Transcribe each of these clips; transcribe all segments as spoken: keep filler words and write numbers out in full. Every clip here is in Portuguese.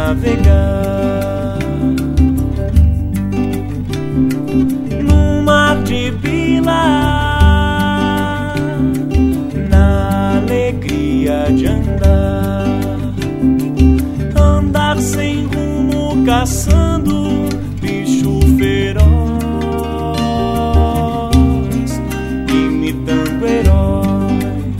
navegar num mar de pilar, na alegria de andar, andar sem rumo, caçando bicho feroz, imitando heróis,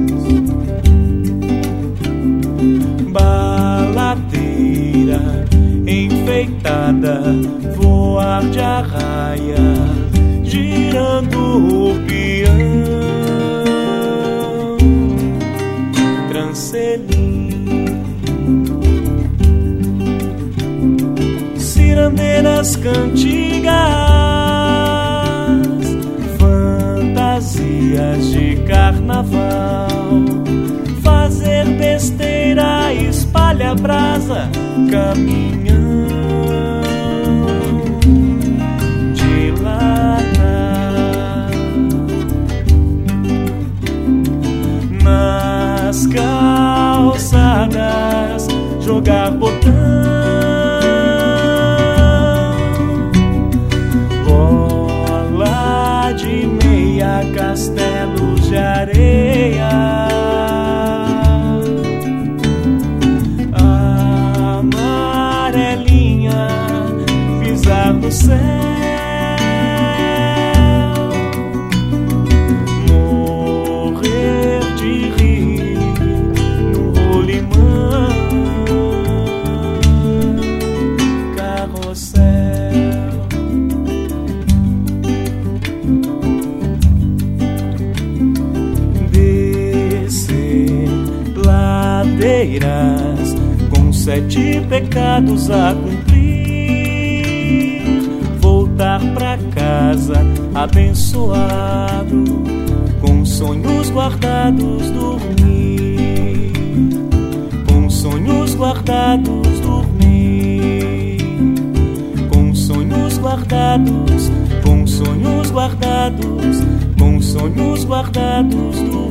baladeira enfeitada, voar de arraia, girando o peão, trancelim, cirandeiras, cantigas, fantasias de carnaval, fazer besteira, espalha brasa, caminhão de lata, nas calçadas, jogar botão, bola de meia, castelos de areia, amarelinha, pisar no céu, morrer de rir no rolimã, carrossel, descer ladeiras com sete pecados a cumprir, voltar pra casa abençoado, com sonhos guardados dormir, com sonhos guardados dormir, com sonhos guardados, com sonhos guardados, com sonhos guardados dormir.